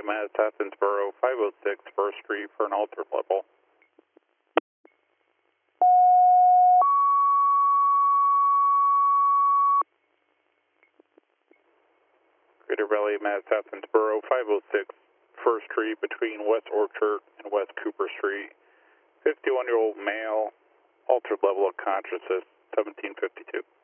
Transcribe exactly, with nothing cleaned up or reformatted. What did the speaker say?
Mass Athensboro five oh six First Street for an altered level. Greater Valley Mass Athensboro five oh six First Street between West Orchard and West Cooper Street. fifty-one-year-old male, altered level of consciousness, seventeen fifty-two.